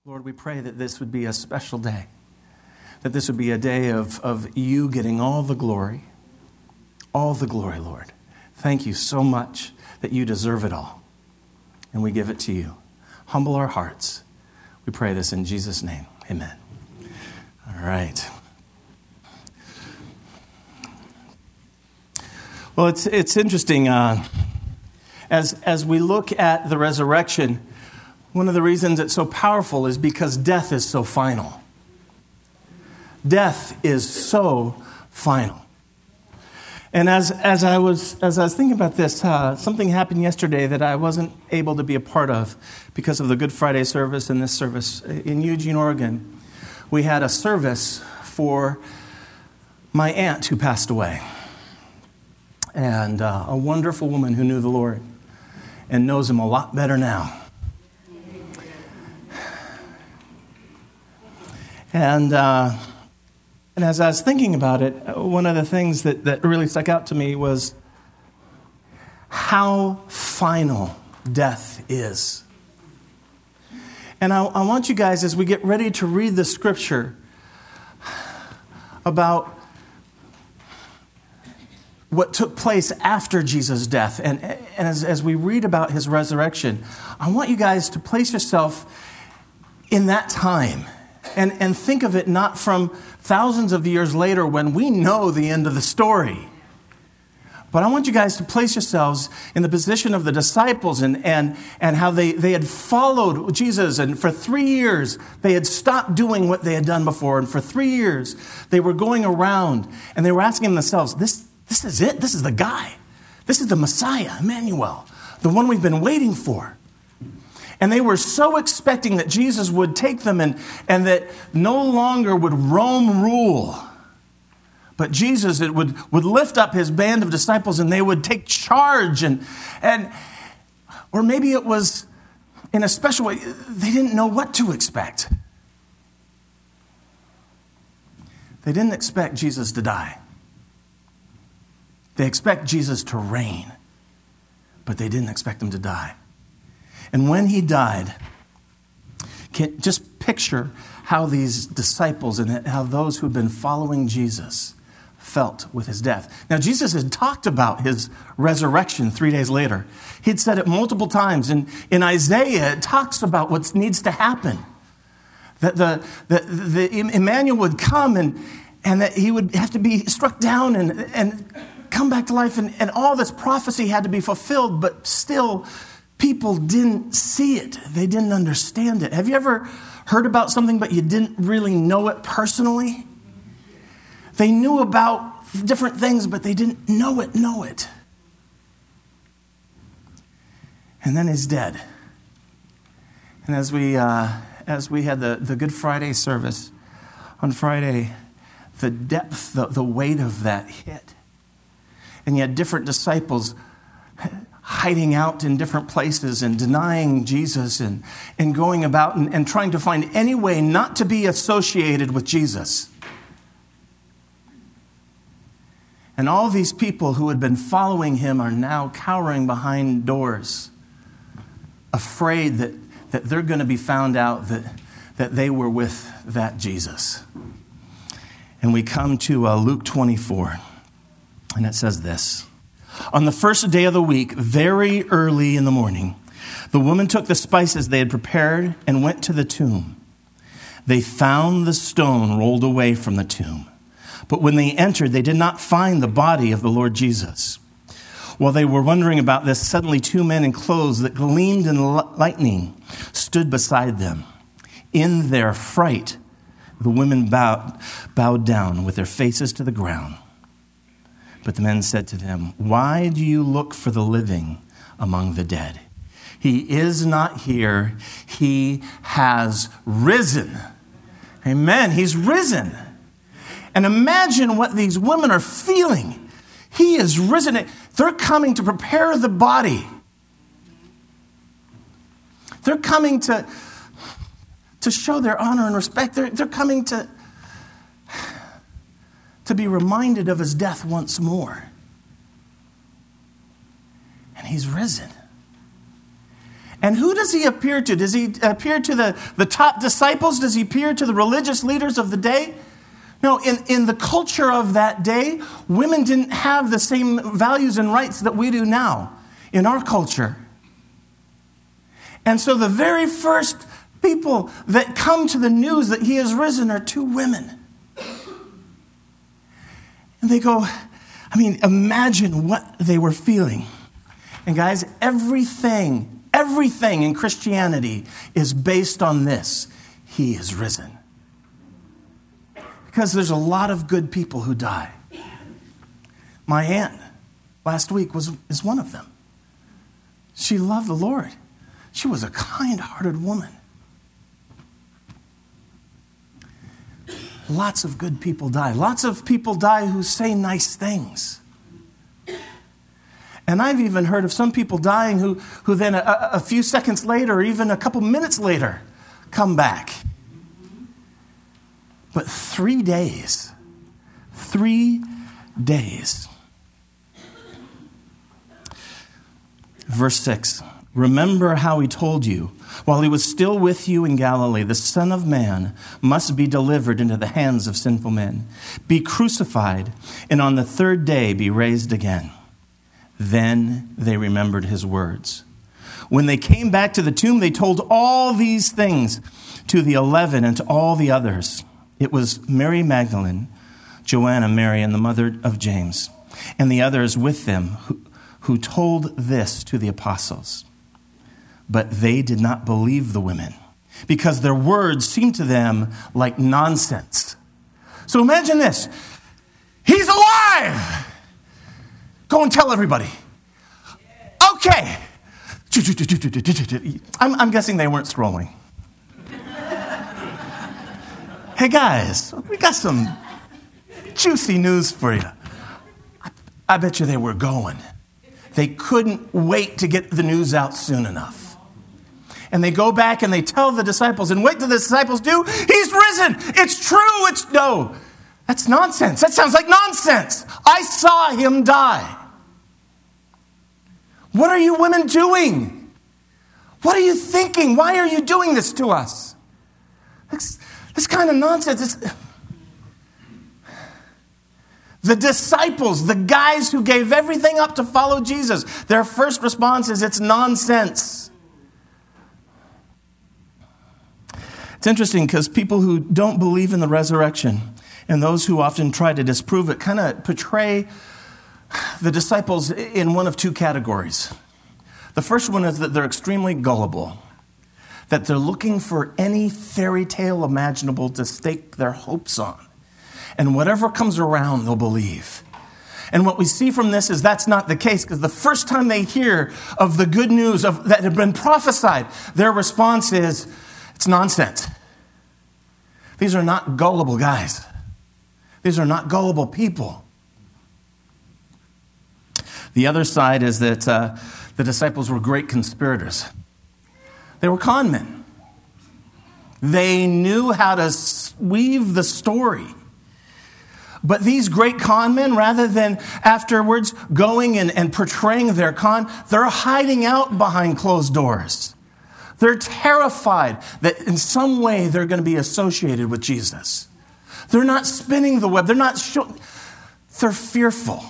Lord, we pray that this would be a special day, that this would be a day of you getting all the glory, Lord. Thank you so much that you deserve it all, and we give it to you. Humble our hearts. We pray this in Jesus' name. Amen. All right. Well, it's interesting. As we look at the resurrection, one of the reasons it's so powerful is because death is so final. Death is so final. And as I was thinking about this, something happened yesterday that I wasn't able to be a part of because of the Good Friday service and this service in Eugene, Oregon. We had a service for my aunt who passed away, and a wonderful woman who knew the Lord and knows him a lot better now. And as I was thinking about it, one of the things that really stuck out to me was how final death is. And I want you guys, as we get ready to read the scripture about what took place after Jesus' death, and as we read about his resurrection, I want you guys to place yourself in that time. And think of it not from thousands of years later when we know the end of the story. But I want you guys to place yourselves in the position of the disciples and how they had followed Jesus. And for 3 years, they had stopped doing what they had done before. And for 3 years, they were going around and they were asking themselves, this is it? This is the guy. This is the Messiah, Emmanuel, the one we've been waiting for. And they were so expecting that Jesus would take them and that no longer would Rome rule. But Jesus would lift up his band of disciples and they would take charge. Or maybe it was in a special way, they didn't know what to expect. They didn't expect Jesus to die. They expect Jesus to reign, but they didn't expect him to die. And when he died, just picture how these disciples and how those who had been following Jesus felt with his death. Now, Jesus had talked about his resurrection 3 days later. He'd said it multiple times. In Isaiah, it talks about what needs to happen. That the Emmanuel would come and that he would have to be struck down and come back to life. And all this prophecy had to be fulfilled, but still people didn't see it. They didn't understand it. Have you ever heard about something, but you didn't really know it personally? They knew about different things, but they didn't know it. And then he's dead. And as we had the Good Friday service on Friday, the depth, the weight of that hit. And you had different disciples hiding out in different places and denying Jesus and going about and trying to find any way not to be associated with Jesus. And all these people who had been following him are now cowering behind doors, afraid that they're going to be found out that they were with that Jesus. And we come to Luke 24, and it says this. On the first day of the week, very early in the morning, the woman took the spices they had prepared and went to the tomb. They found the stone rolled away from the tomb. But when they entered, they did not find the body of the Lord Jesus. While they were wondering about this, suddenly 2 men in clothes that gleamed in lightning stood beside them. In their fright, the women bowed down with their faces to the ground. But the men said to them, "Why do you look for the living among the dead? He is not here. He has risen." Amen. He's risen. And imagine what these women are feeling. He is risen. They're coming to prepare the body. They're coming to show their honor and respect. They're coming to be reminded of his death once more. And he's risen. And who does he appear to? Does he appear to the top disciples? Does he appear to the religious leaders of the day? No, in the culture of that day, women didn't have the same values and rights that we do now in our culture. And so the very first people that come to the news that he has risen are two women. And they go, imagine what they were feeling. And guys, everything in Christianity is based on this. He is risen. Because there's a lot of good people who die. My aunt last week is one of them. She loved the Lord. She was a kind-hearted woman. Lots of good people die. Lots of people die who say nice things. And I've even heard of some people dying who then a few seconds later, or even a couple minutes later, come back. But 3 days. 3 days. Verse 6. Remember how he told you, while he was still with you in Galilee, the Son of Man must be delivered into the hands of sinful men, be crucified, and on the third day be raised again. Then they remembered his words. When they came back to the tomb, they told all these things to the 11 and to all the others. It was Mary Magdalene, Joanna, Mary, and the mother of James, and the others with them who told this to the apostles. But they did not believe the women, because their words seemed to them like nonsense. So imagine this. He's alive! Go and tell everybody. Okay. I'm guessing they weren't scrolling. Hey guys, we got some juicy news for you. I bet you they were going. They couldn't wait to get the news out soon enough. And they go back and they tell the disciples, and what do the disciples do? He's risen. It's true. No, that's nonsense. That sounds like nonsense. I saw him die. What are you women doing? What are you thinking? Why are you doing this to us? This kind of nonsense. The disciples, the guys who gave everything up to follow Jesus, their first response is, it's nonsense. It's interesting because people who don't believe in the resurrection and those who often try to disprove it kind of portray the disciples in one of two categories. The first one is that they're extremely gullible, that they're looking for any fairy tale imaginable to stake their hopes on. And whatever comes around, they'll believe. And what we see from this is that's not the case, because the first time they hear of the good news that had been prophesied, their response is, it's nonsense. These are not gullible guys. These are not gullible people. The other side is that the disciples were great conspirators. They were con men. They knew how to weave the story. But these great con men, rather than afterwards going and portraying their con, they're hiding out behind closed doors. They're terrified that in some way they're going to be associated with Jesus. They're not spinning the web. They're fearful.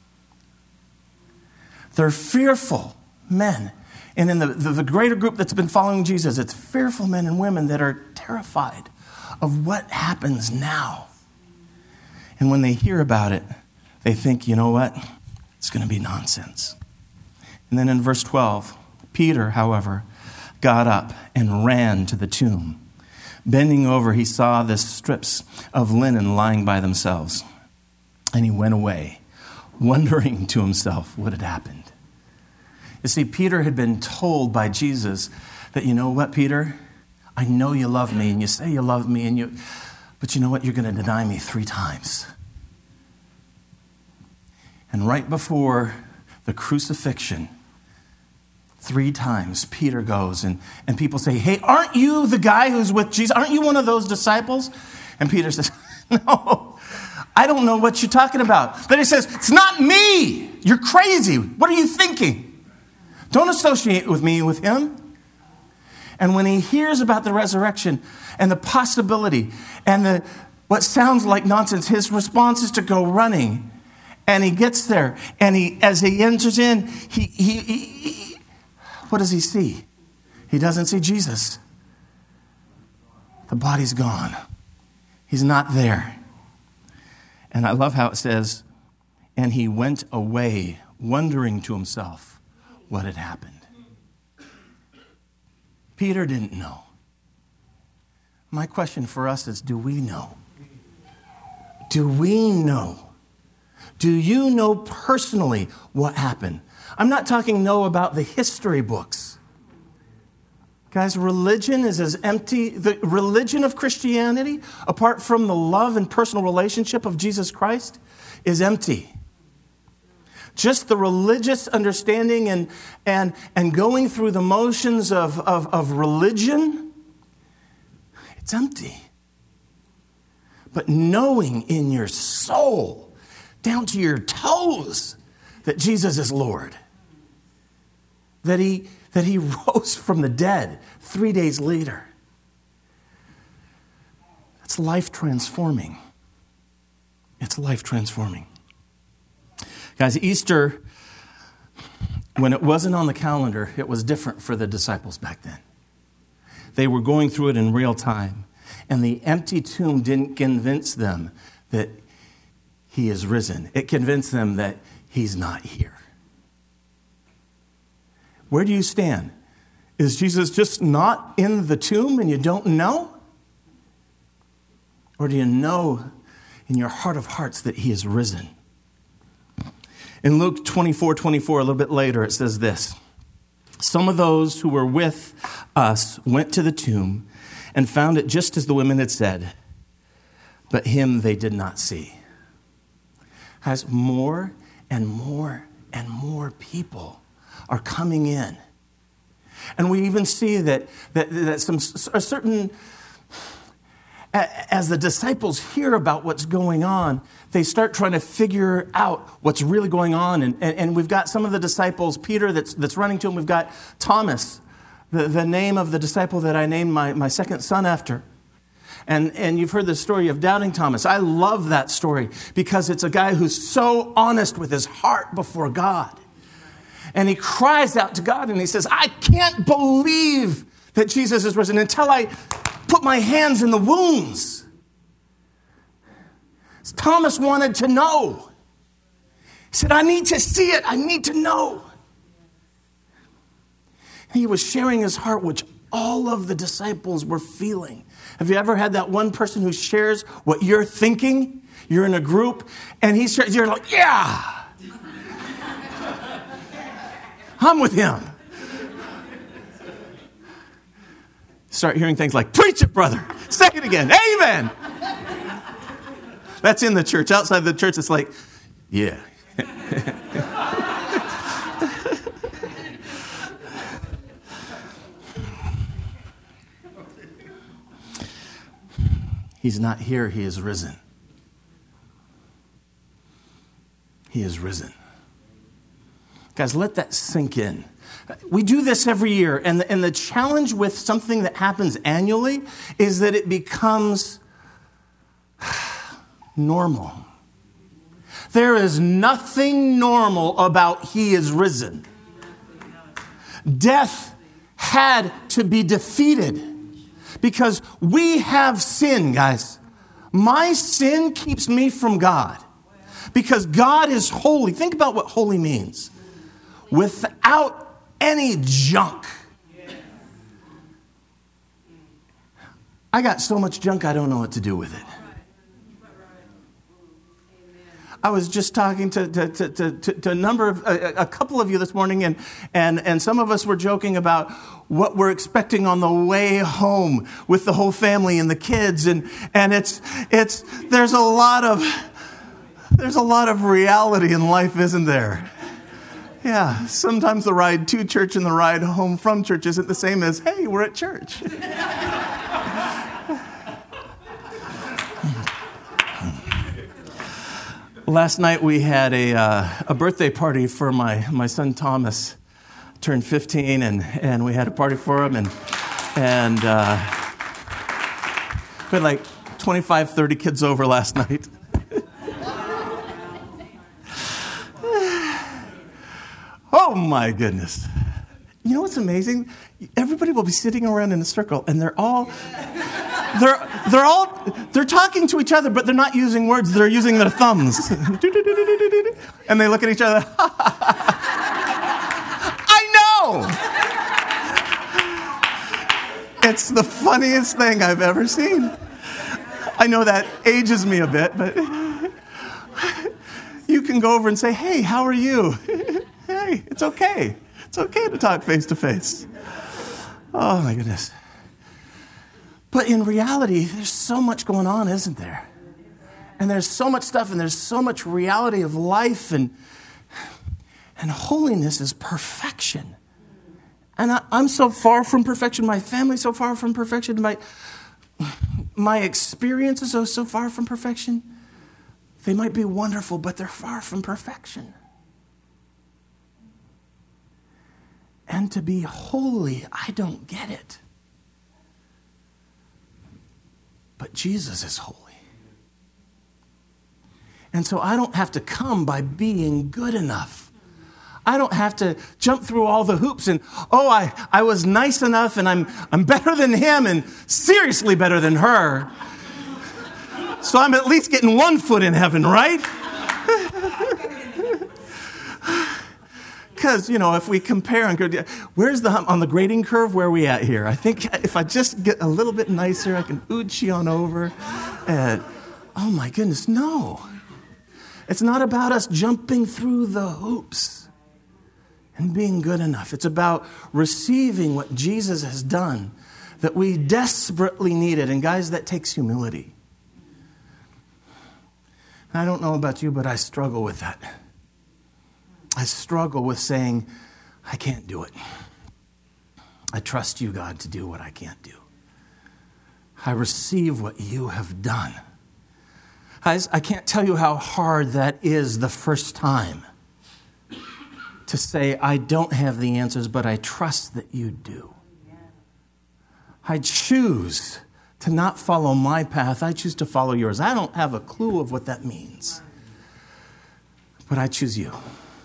They're fearful men. And in the greater group that's been following Jesus, it's fearful men and women that are terrified of what happens now. And when they hear about it, they think, you know what? It's going to be nonsense. And then in verse 12, Peter, however, got up and ran to the tomb. Bending over, he saw the strips of linen lying by themselves. And he went away, wondering to himself what had happened. You see, Peter had been told by Jesus that, you know what, Peter? I know you love me, and you say you love me, but you know what? You're going to deny me 3 times. And right before the crucifixion, 3 times, Peter goes, and people say, hey, aren't you the guy who's with Jesus? Aren't you one of those disciples? And Peter says, no, I don't know what you're talking about. Then he says, it's not me. You're crazy. What are you thinking? Don't associate with me with him. And when he hears about the resurrection and the possibility and what sounds like nonsense, his response is to go running. And he gets there, and as he enters in, he what does he see? He doesn't see Jesus. The body's gone. He's not there. And I love how it says, and he went away, wondering to himself what had happened. Peter didn't know. My question for us is, do we know? Do we know? Do you know personally what happened? I'm not talking about the history books. Guys, religion is as empty. The religion of Christianity, apart from the love and personal relationship of Jesus Christ, is empty. Just the religious understanding and going through the motions of religion, it's empty. But knowing in your soul, down to your toes, that Jesus is Lord. That he rose from the dead 3 days later. It's life transforming. It's life transforming. Guys, Easter, when it wasn't on the calendar, it was different for the disciples back then. They were going through it in real time. And the empty tomb didn't convince them that he is risen. It convinced them that he's not here. Where do you stand? Is Jesus just not in the tomb and you don't know? Or do you know in your heart of hearts that he is risen? In Luke 24:24, a little bit later, it says this. Some of those who were with us went to the tomb and found it just as the women had said, but him they did not see. As more and more and more people are coming in. And we even see that a certain, as the disciples hear about what's going on, they start trying to figure out what's really going on. And we've got some of the disciples, Peter that's running to him. We've got Thomas, the name of the disciple that I named my second son after. And you've heard the story of Doubting Thomas. I love that story because it's a guy who's so honest with his heart before God. And he cries out to God and he says, I can't believe that Jesus is risen until I put my hands in the wounds. Thomas wanted to know. He said, I need to see it. I need to know. He was sharing his heart, which all of the disciples were feeling. Have you ever had that one person who shares what you're thinking? You're in a group, and you're like, yeah, I'm with him. Start hearing things like, preach it, brother. Say it again. Amen. That's in the church. Outside the church, it's like, yeah. He's not here. He is risen. He is risen. Guys, let that sink in. We do this every year, and the challenge with something that happens annually is that it becomes normal. There is nothing normal about he is risen. Death had to be defeated because we have sin, guys. My sin keeps me from God because God is holy. Think about what holy means. Without any junk. I got so much junk I don't know what to do with it. I was just talking to a couple of you this morning, and some of us were joking about what we're expecting on the way home with the whole family and the kids, and there's a lot of reality in life, isn't there? Yeah, sometimes the ride to church and the ride home from church isn't the same as, hey, we're at church. Last night we had a birthday party for my son Thomas. Turned 15, and we had a party for him. And And we had like 25, 30 kids over last night. Oh my goodness. You know what's amazing? Everybody will be sitting around in a circle and they're talking to each other, but they're not using words, they're using their thumbs. And they look at each other. I know! It's the funniest thing I've ever seen. I know that ages me a bit, but you can go over and say, hey, how are you? Hey, it's okay. It's okay to talk face to face. Oh, my goodness. But in reality, there's so much going on, isn't there? And there's so much stuff, and there's so much reality of life, and holiness is perfection. And I'm so far from perfection. My family's so far from perfection. My experiences are so far from perfection. They might be wonderful, but they're far from perfection. And to be holy, I don't get it. But Jesus is holy. And so I don't have to come by being good enough. I don't have to jump through all the hoops and, I was nice enough and I'm better than him and seriously better than her. So I'm at least getting one foot in heaven, right? Because, if we compare and go, where's on the grading curve, where are we at here? I think if I just get a little bit nicer, I can oochie on over. And, oh my goodness, no. It's not about us jumping through the hoops and being good enough. It's about receiving what Jesus has done that we desperately needed. And guys, that takes humility. And I don't know about you, but I struggle with that. I struggle with saying, I can't do it. I trust you, God, to do what I can't do. I receive what you have done. Guys, I can't tell you how hard that is the first time to say, I don't have the answers, but I trust that you do. I choose to not follow my path. I choose to follow yours. I don't have a clue of what that means, but I choose you.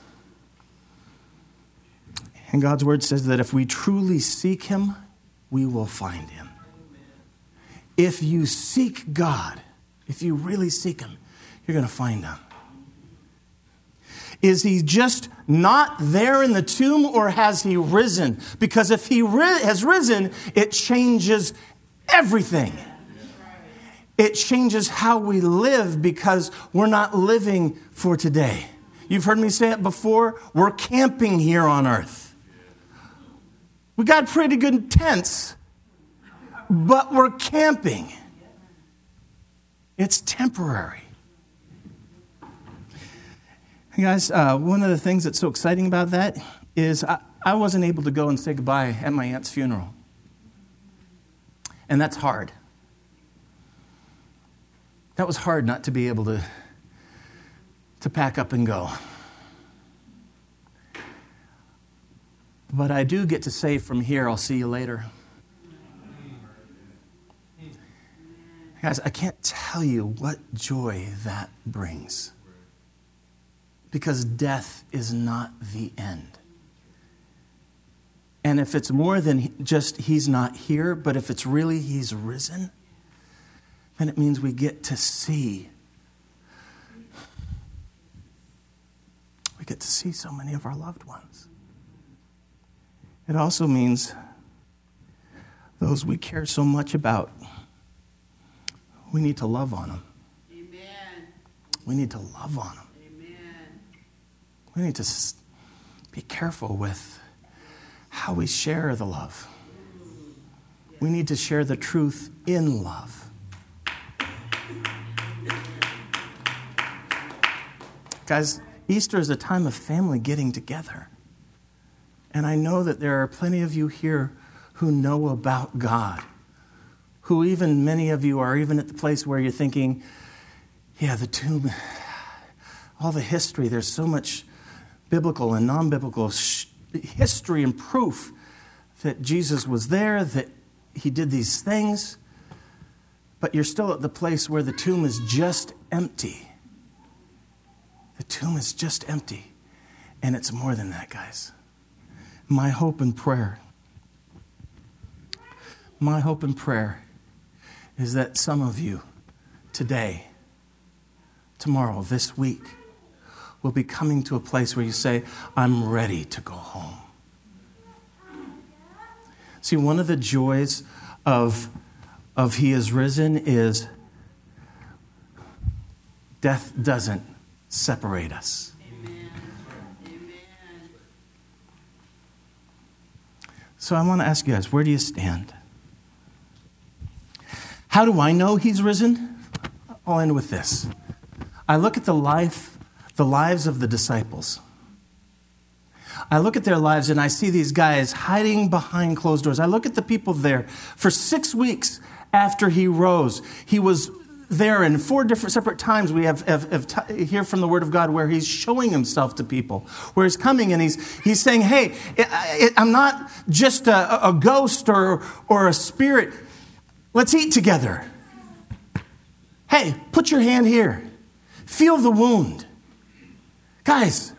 And God's word says that if we truly seek him, we will find him. If you seek God, if you really seek him, you're going to find him. Is he just not there in the tomb, or has he risen? Because if he has risen, it changes everything. It changes how we live, because we're not living for today. You've heard me say it before. We're camping here on earth. We got pretty good tents, but we're camping. It's temporary. Hey guys, one of the things that's so exciting about that is I wasn't able to go and say goodbye at my aunt's funeral. And that's hard. That was hard not to be able to pack up and go. But I do get to say from here, I'll see you later. Guys, I can't tell you what joy that brings. Because death is not the end. And if it's more than just he's not here, but if it's really he's risen, then it means we get to see. We get to see so many of our loved ones. It also means those we care so much about, we need to love on them. Amen. We need to love on them. Amen. We need to be careful with how we share the love. We need to share the truth in love. Guys, Easter is a time of family getting together. And I know that there are plenty of you here who know about God, who even many of you are even at the place where you're thinking, yeah, the tomb, all the history, there's so much biblical and non-biblical history and proof that Jesus was there, that he did these things, but you're still at the place where the tomb is just empty. The tomb is just empty. And it's more than that, guys. My hope and prayer is that some of you today, tomorrow, this week, will be coming to a place where you say, I'm ready to go home. See, one of the joys of He is risen is death doesn't separate us. Amen. Amen. So I want to ask you guys, where do you stand? How do I know He's risen? I'll end with this. I look at the lives of the disciples. I look at their lives and I see these guys hiding behind closed doors. I look at the people there. For 6 weeks after He rose, He was there in 4 different separate times. We have hear from the Word of God where He's showing Himself to people, where He's coming and He's saying, hey, I'm not just a ghost or a spirit. Let's eat together. Hey, put your hand here. Feel the wound. Guys,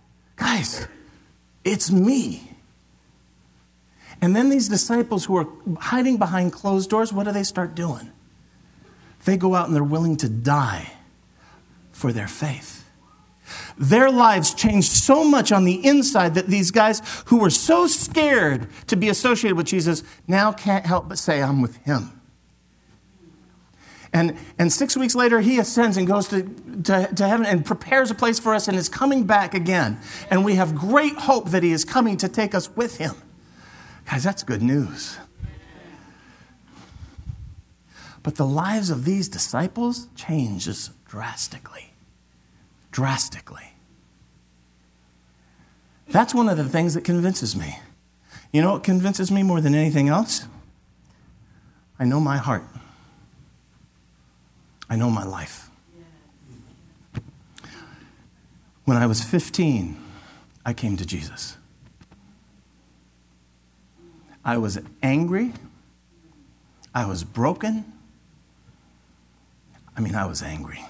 it's me. And then these disciples who are hiding behind closed doors, what do they start doing? They go out and they're willing to die for their faith. Their lives changed so much on the inside that these guys who were so scared to be associated with Jesus now can't help but say, I'm with Him. And 6 weeks later, He ascends and goes to heaven and prepares a place for us and is coming back again. And we have great hope that He is coming to take us with Him. Guys, that's good news. But the lives of these disciples changes drastically. Drastically. That's one of the things that convinces me. You know what convinces me more than anything else? I know my heart. I know my life. When I was 15, I came to Jesus. I was angry. I was broken. I was angry.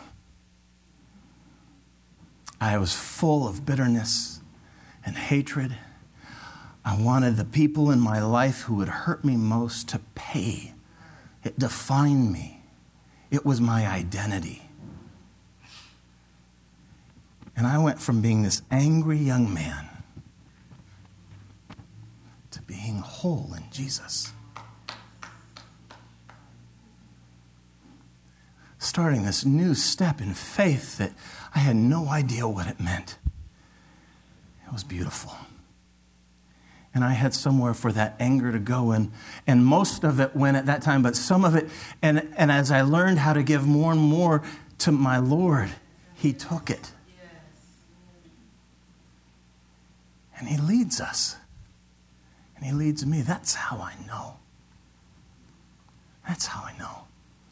I was full of bitterness and hatred. I wanted the people in my life who would hurt me most to pay. It defined me. It was my identity. And I went from being this angry young man to being whole in Jesus. Starting this new step in faith that I had no idea what it meant. It was beautiful. And I had somewhere for that anger to go, and most of it went at that time, but some of it, and as I learned how to give more and more to my Lord, He took it. And He leads us. And He leads me. That's how I know. That's how I know.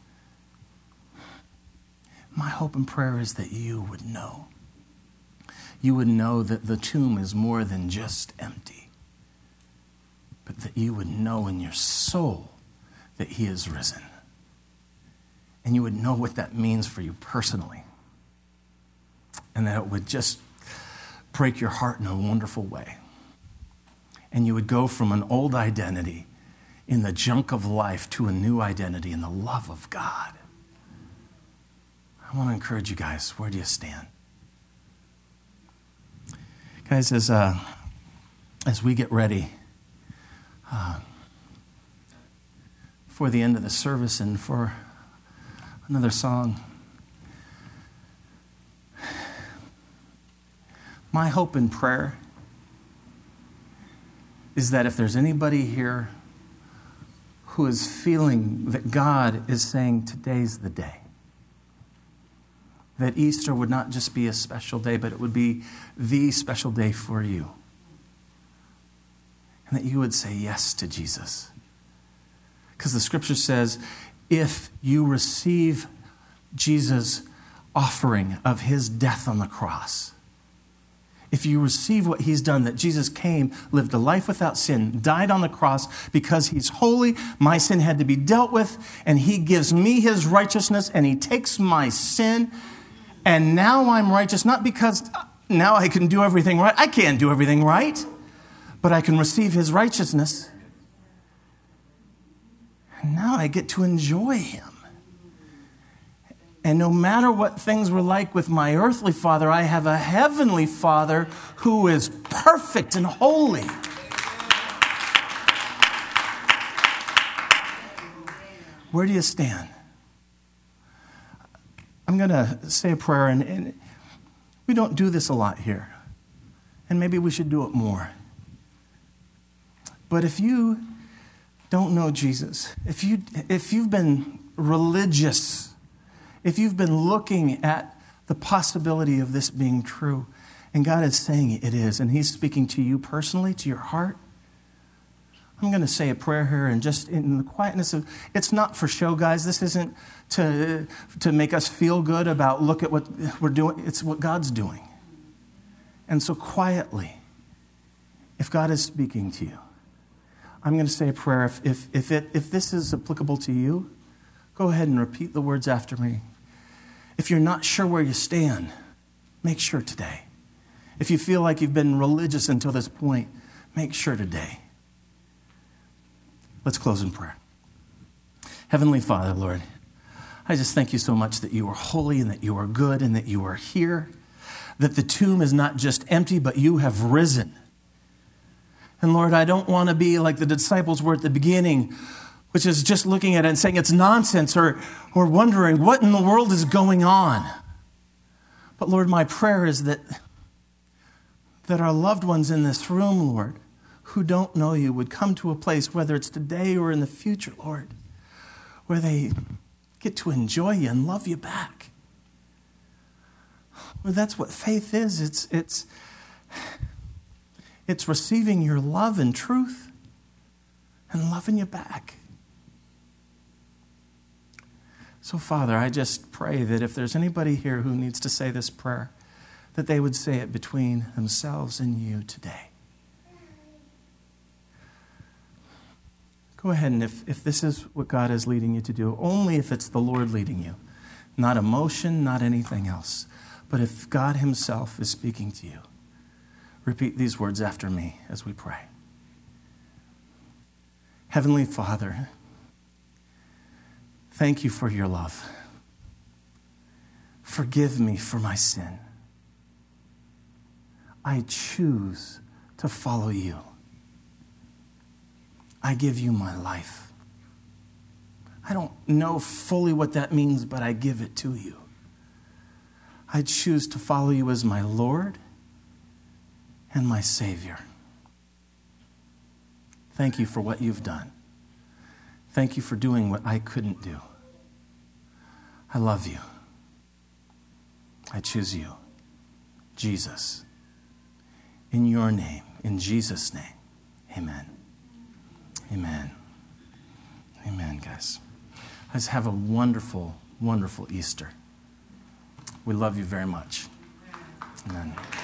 My hope and prayer is that you would know. You would know that the tomb is more than just empty, but that you would know in your soul that He is risen. And you would know what that means for you personally. And that it would just break your heart in a wonderful way. And you would go from an old identity in the junk of life to a new identity in the love of God. I want to encourage you guys. Where do you stand? Guys, as we get ready for the end of the service and for another song, my hope and prayer is that if there's anybody here who is feeling that God is saying today's the day, that Easter would not just be a special day, but it would be the special day for you. And that you would say yes to Jesus. Because the scripture says, if you receive Jesus' offering of His death on the cross, if you receive what he's done, that Jesus came, lived a life without sin, died on the cross because he's holy, my sin had to be dealt with, and he gives me his righteousness, and he takes my sin, and now I'm righteous, not because now I can do everything right. I can't do everything right, but I can receive his righteousness. And now I get to enjoy him. And no matter what things were like with my earthly father, I have a heavenly Father who is perfect and holy. Where do you stand? I'm going to say a prayer, and we don't do this a lot here. And maybe we should do it more. But if you don't know Jesus, if you've been religious, if you've been looking at the possibility of this being true, and God is saying it is, and he's speaking to you personally, to your heart, I'm going to say a prayer here, and just in the quietness of, it's not for show, guys. This isn't to make us feel good about, look at what we're doing. It's what God's doing. And so quietly, if God is speaking to you, I'm going to say a prayer. If this is applicable to you, go ahead and repeat the words after me. If you're not sure where you stand, make sure today. If you feel like you've been religious until this point, make sure today. Let's close in prayer. Heavenly Father, Lord, I just thank you so much that you are holy and that you are good and that you are here, that the tomb is not just empty, but you have risen. And Lord, I don't want to be like the disciples were at the beginning, which is just looking at it and saying it's nonsense or wondering what in the world is going on. But Lord, my prayer is that our loved ones in this room, Lord, who don't know you would come to a place, whether it's today or in the future, Lord, where they get to enjoy you and love you back. Well, that's what faith is. It's receiving your love and truth and loving you back. So, Father, I just pray that if there's anybody here who needs to say this prayer, that they would say it between themselves and you today. Go ahead, and if this is what God is leading you to do, only if it's the Lord leading you, not emotion, not anything else, but if God himself is speaking to you, repeat these words after me as we pray. Heavenly Father, thank you for your love. Forgive me for my sin. I choose to follow you. I give you my life. I don't know fully what that means, but I give it to you. I choose to follow you as my Lord and my Savior. Thank you for what you've done. Thank you for doing what I couldn't do. I love you. I choose you, Jesus. In your name, in Jesus' name, amen. Amen. Amen, guys. Let's have a wonderful, wonderful Easter. We love you very much. Amen.